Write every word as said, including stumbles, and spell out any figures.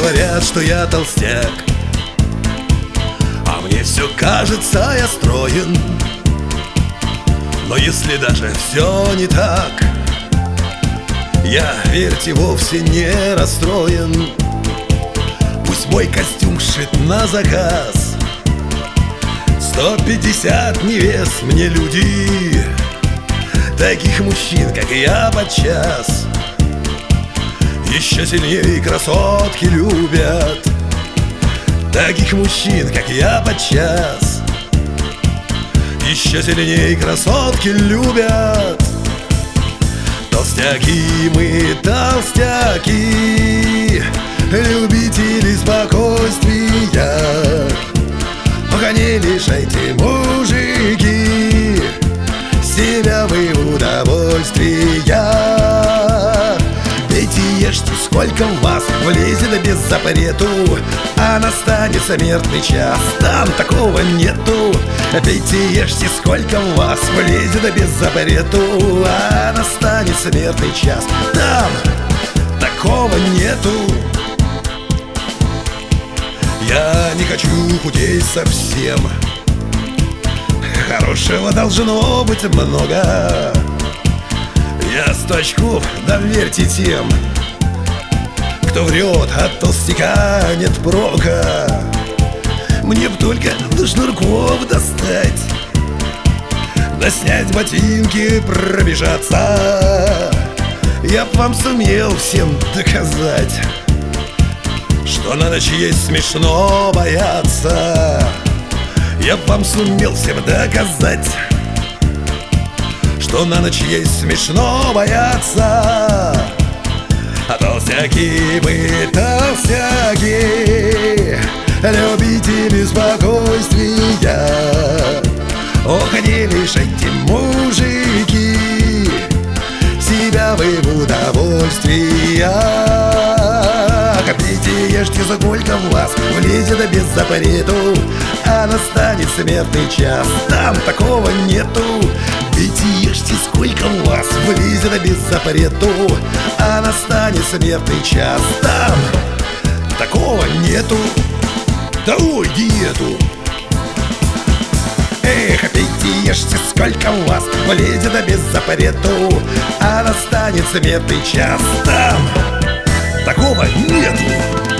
говорят, что я толстяк, а мне все кажется, я строен. Но если даже все не так, я, верьте, вовсе не расстроен. Пусть мой костюм сшит на заказ, сто пятьдесят невест мне люди, таких мужчин, как я, подчас еще сильнее красотки любят. Таких мужчин, как я, подчас еще сильнее красотки любят. Толстяки мы, толстяки, любители спокойствия. Ох, не лишайте, мужики, себя вы удовольствия. Пейте, ешьте, сколько в вас влезет без запрету, а настанет смертный час, там такого нету. Пейте, ешьте, сколько в вас влезет без запрету, а настанет смертный час, там такого нету. Я не хочу худеть совсем, хорошего должно быть много. Я сто очков, доверьте тем, кто врет, от толстяка нет прока. Мне б только до шнурков достать, да снять ботинки, пробежаться. Я б вам сумел всем доказать, что на ночь есть смешно бояться. Я б вам сумел всем доказать, что на ночь есть смешно бояться. А толстяки мы, толстяки, любители спокойствия. Ох, не лишайте, мужики, себя вы в удовольствия. Пейте, ешьте, сколько в вас влезет без запрету, а настанет смертный час, там такого нету. Пейте, ешьте, сколько в вас влезет без запрету, а настанет смертный час, там такого нету. Давай диету. Эх, пейте, ешьте, сколько в вас влезет без запрету, а настанет смертный час, там такого нету.